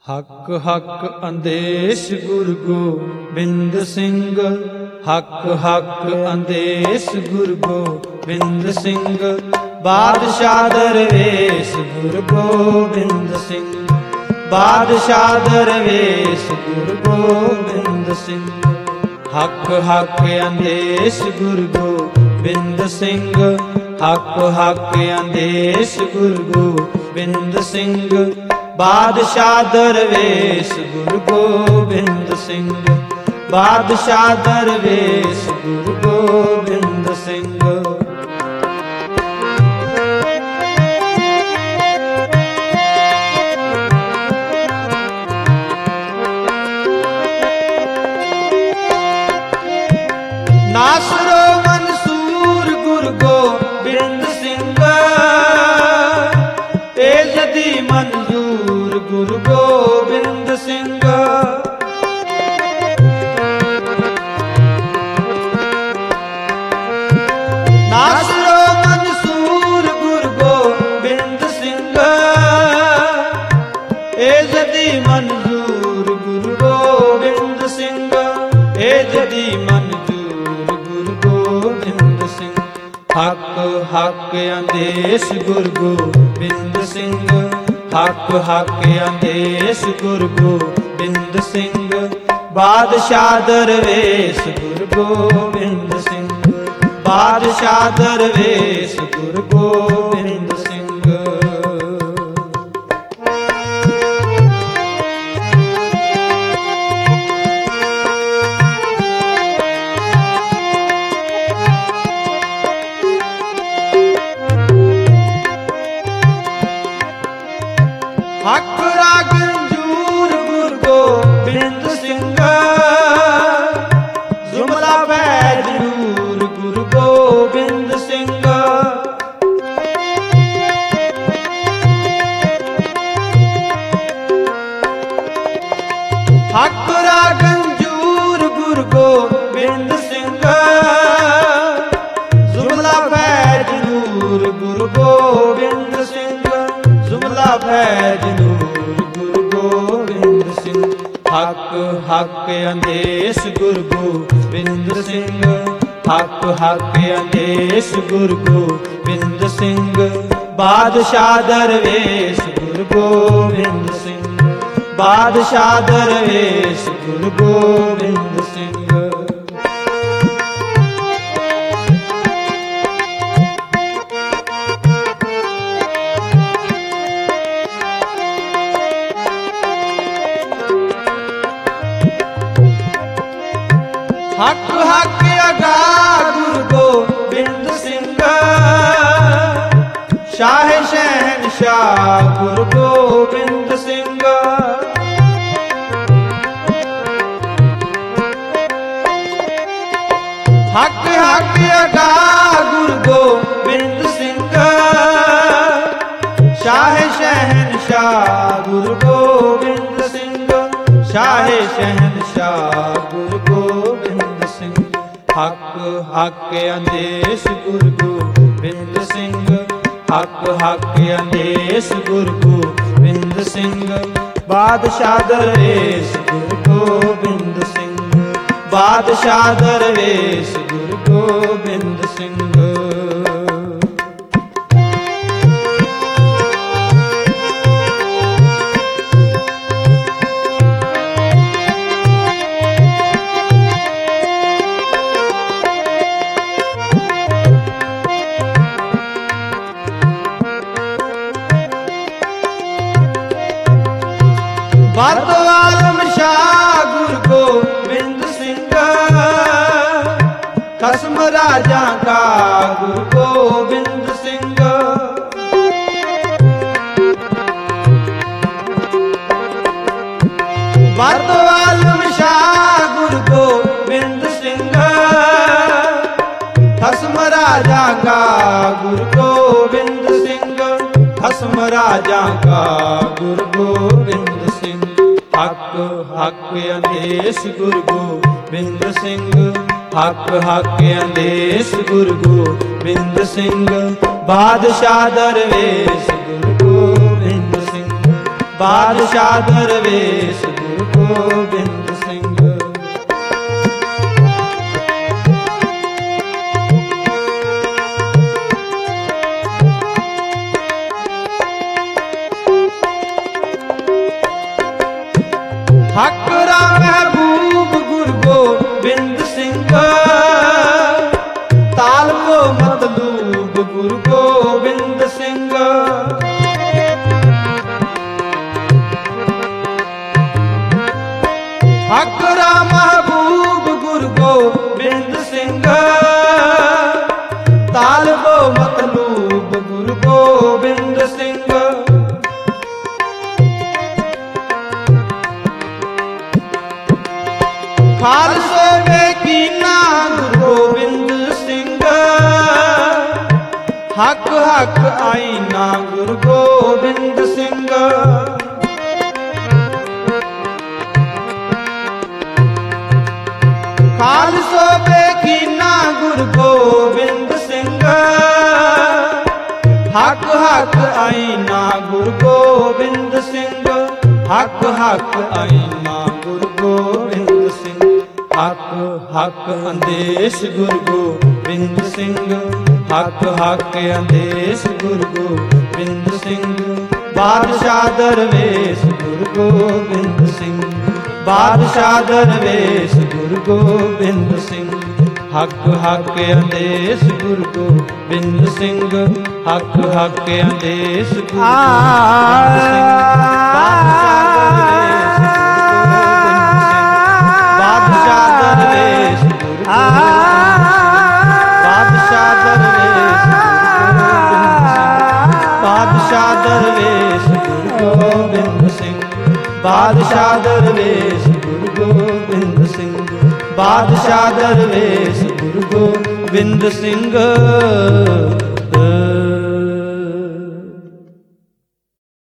ਹੱਕ ਹੱਕ ਅੰਦੇਸ਼ ਗੁਰੂ ਗੋਬਿੰਦ ਸਿੰਘ, ਹੱਕ ਹੱਕ ਅੰਦੇਸ਼ ਗੁਰੂ ਗੋਬਿੰਦ ਸਿੰਘ, ਬਾਦਸ਼ਾਹ ਦਰਵੇਸ਼ ਗੁਰੂ ਗੋਬਿੰਦ ਸਿੰਘ, ਬਾਦਸ਼ਾਹ ਦਰਵੇਸ਼ ਗੁਰੂ ਗੋਬਿੰਦ ਸਿੰਘ। ਹੱਕ ਹੱਕ ਅੰਦੇਸ਼ ਗੁਰੂ ਗੋਬਿੰਦ ਸਿੰਘ, ਹੱਕ ਹੱਕ ਅੰਦੇਸ਼ ਗੁਰੂ ਗੋਬਿੰਦ ਸਿੰਘ, ਬਾਦਸ਼ਾਹ ਦਰਵੇਸ਼ ਗੁਰੂ ਗੋਬਿੰਦ ਸਿੰਘ, ਬਾਦਸ਼ਾਹ ਦਰਵੇਸ਼ ਗੁਰੂ ਗੋਬਿੰਦ ਸਿੰਘ। ਨਾਸਰੋ ਮਨਸੂਰ ਗੁਰੂ ਗੋਬਿੰਦ ਸਿੰਘ, ਤੇਜ ਦੀ ਮਨਜ਼ੂਰ ਗੁਰੂ ਗੋਬਿੰਦ ਸਿੰਘ। ਨਾਸਰੋ ਮਨਸੂਰ ਗੁਰੂ ਗੋਬਿੰਦ ਸਿੰਘ, ਤੇਜ ਦੀ ਮਨਜ਼ੂਰ ਗੁਰੂ ਗੋਬਿੰਦ ਸਿੰਘ, ਤੇਜ ਦੀ ਮਨਜ਼ੂਰ ਗੁਰੂ ਗੋਬਿੰਦ ਸਿੰਘ। ਹੱਕ ਹੱਕ ਅੰਦੇਸ਼ ਗੁਰੂ ਗੋਬਿੰਦ ਸਿੰਘ, ਹੱਕ ਹੱਕ ਅੰਦੇਸ਼ ਗੁਰੂ ਗੋਬਿੰਦ ਸਿੰਘ, ਬਾਦਸ਼ਾਹ ਦਰਵੇਸ਼ ਗੁਰੂ ਗੋਬਿੰਦ ਸਿੰਘ, ਬਾਦਸ਼ਾਹ ਦਰਵੇਸ਼ ਗੁਰੂ ਗੋਬਿੰਦ ਸਿੰਘ। ਹੱਕ ਰਾਗੰਜੂਰ ਗੁਰੂ ਗੋਬਿੰਦ ਸਿੰਘ, ਜੁਮਲਾ ਬੈਜੂਰ ਗੁਰੂ ਗੋਬਿੰਦ ਸਿੰਘ। ਹੱਕ ਰਾਗੰਜੂਰ ਗੁਰੂ ਗੋਬਿੰਦ ਸਿੰਘ, ਜੁਮਲਾ ਬੈਜੂਰ ਗੁਰੂ ਗੋਬਿੰਦ ਸਿੰਘ, ਜੁਮਲਾ ਬੈਜਨੂਰ ਗੁਰੂ ਗੋਬਿੰਦ ਸਿੰਘ। ਹੱਕ ਹੱਕ ਅੰਦੇਸ਼ ਗੁਰੂ ਗੋਬਿੰਦ ਸਿੰਘ, ਹੱਕ ਹੱਕ ਅੰਦੇਸ਼ ਗੁਰੂ ਗੋਬਿੰਦ ਸਿੰਘ, ਬਾਦਸ਼ਾਹ ਦਰਵੇਸ਼ ਗੁਰੂ ਗੋਬਿੰਦ ਸਿੰਘ, ਬਾਦਸ਼ਾਹ ਦਰਵੇਸ਼ ਗੁਰੂ ਗੋਬਿੰਦ ਸਿੰਘ। ਹੱਕ ਹੱਕ ਅਗਾ ਗੁਰੂ ਗੋਬਿੰਦ ਸਿੰਘ, ਸ਼ਾਹ ਸ਼ਹਿਨਸ਼ਾਹ ਗੁਰੂ ਗੋਬਿੰਦ ਸਿੰਘ। ਹੱਕ ਹੱਕ ਅਗਾ ਗੁਰੂ ਗੋਬਿੰਦ ਸਿੰਘ, ਸ਼ਾਹ ਸ਼ਹਿਨਸ਼ਾਹ ਗੁਰੂ ਗੋਬਿੰਦ ਸਿੰਘ, ਸ਼ਾਹ ਸ਼ਹਿਨਸ਼ਾਹ ਗੁਰੂ ਗੋਬਿੰਦ ਸਿੰਘ। ਹੱਕ ਹੱਕ ਅੰਦੇਸ਼ ਗੁਰੂ ਗੋਬਿੰਦ ਸਿੰਘ, ਹੱਕ ਹੱਕ ਅੰਦੇਸ਼ ਗੁਰੂ ਗੋਬਿੰਦ ਸਿੰਘ, ਬਾਦਸ਼ਾਹ ਦਰਵੇਸ਼ ਗੁਰੂ ਗੋਬਿੰਦ ਸਿੰਘ, ਬਾਦਸ਼ਾਹ ਦਰਵੇਸ਼ ਗੁਰੂ ਗੋਬਿੰਦ ਸਿੰਘ। ਬਾਤੋ ਆਲਮ ਸ਼ਾਹ ਗੁਰੂ ਗੋਬਿੰਦ ਸਿੰਘ, ਖਸਮ ਰਾਜਾ ਕਾ ਗੁਰੂ ਗੋਬਿੰਦ ਸਿੰਘ। ਬਾਤੋ ਆਲਮ ਸ਼ਾਹ ਗੁਰੂ ਗੋਬਿੰਦ ਸਿੰਘ, ਖਸਮ ਰਾਜਾ ਕਾ ਗੁਰੂ ਗੋਬਿੰਦ ਸਿੰਘ, ਖਸਮ ਰਾਜਾ ਕਾ ਗੁਰੂ ਗੋਬਿੰਦ ਸਿੰਘ। ਹੱਕ ਹੱਕ ਅੰਦੇਸ਼ ਗੁਰੂ ਗੋਬਿੰਦ ਸਿੰਘ, ਹੱਕ ਹੱਕ ਅੰਦੇਸ਼ ਗੁਰੂ ਗੋਬਿੰਦ ਸਿੰਘ, ਬਾਦਸ਼ਾਹ ਦਰਵੇਸ਼ ਗੁਰੂ ਗੋਬਿੰਦ ਸਿੰਘ, ਬਾਦਸ਼ਾਹ ਦਰਵੇਸ਼ ਗੁਰੂ ਗੋਬਿੰਦ ਸਿੰਘ। ਹੱਕ ਰਾਮ ਮਹਿਬੂਬ ਗੁਰੂ ਗੋਬਿੰਦ ਸਿੰਘ, ਤਾਲ ਕੋ ਮਤਲੂਬ ਗੁਰੂ ਗੋਬਿੰਦ ਸਿੰਘ। ਹੱਕ ਰਾਮ ਮਹਿਬੂਬ ਗੁਰੂ ਗੋਬਿੰਦ ਸਿੰਘ, ਤਾਲ ਕੋ ਮਤਲੂਬ ਗੁਰੂ ਗੋਬਿੰਦ ਸਿੰਘ। ਖਾਲਸੇ ਵੇ ਕੀਨਾ ਗੁਰੂ ਗੋਬਿੰਦ ਸਿੰਘ, ਹੱਕ ਹੱਕ ਆਈਨਾ ਗੁਰੂ ਗੋਬਿੰਦ ਸਿੰਘ। ਖਾਲਸੋ ਵੇ ਕੀਨਾ ਗੁਰੂ ਗੋਬਿੰਦ ਸਿੰਘ, ਹੱਕ ਹੱਕ ਆਈਨਾ ਗੁਰੂ ਗੋਬਿੰਦ ਸਿੰਘ। ਹੱਕ ਹੱਕ ਆਈਨਾ ਗੁਰੂ ਗੋਬਿੰਦ ਸਿੰਘ। ਹੱਕ ਹੱਕ ਅੰਦੇਸ਼ ਗੁਰੂ ਗੋਬਿੰਦ ਸਿੰਘ, ਹੱਕ ਹੱਕ ਅੰਦੇਸ਼ ਗੁਰੂ ਗੋਬਿੰਦ ਸਿੰਘ। ਬਾਦਸ਼ਾਹ ਦਰਵੇਸ਼ ਗੁਰੂ ਗੋਬਿੰਦ ਸਿੰਘ, ਬਾਦਸ਼ਾਹ ਦਰਵੇਸ਼ ਗੁਰੂ ਗੋਬਿੰਦ ਸਿੰਘ। ਹੱਕ ਹੱਕ ਅੰਦੇਸ਼ ਗੁਰੂ ਗੋਬਿੰਦ ਸਿੰਘ, ਹੱਕ ਹੱਕ ਅੰਦੇਸ਼ ਗੁਰੂ ਗੋਬਿੰਦ ਸਿੰਘ। ਬਾਦਸ਼ਾਹ ਦਰਵੇਸ਼ ਗੁਰੂ ਬਾਦਸ਼ਾਹ ਦਰਵੇਸ਼ ਬਾਦਸ਼ਾਹ ਦਰਵੇਸ਼ ਗੁਰੂ ਗੋਬਿੰਦ ਸਿੰਘ। ਬਾਦਸ਼ਾਹ ਦਰਵੇਸ਼ ਗੁਰੂ ਗੋਬਿੰਦ ਸਿੰਘ, ਬਾਦਸ਼ਾਹ ਦਰਵੇਸ਼ ਗੁਰੂ ਗੋਬਿੰਦ ਸਿੰਘ।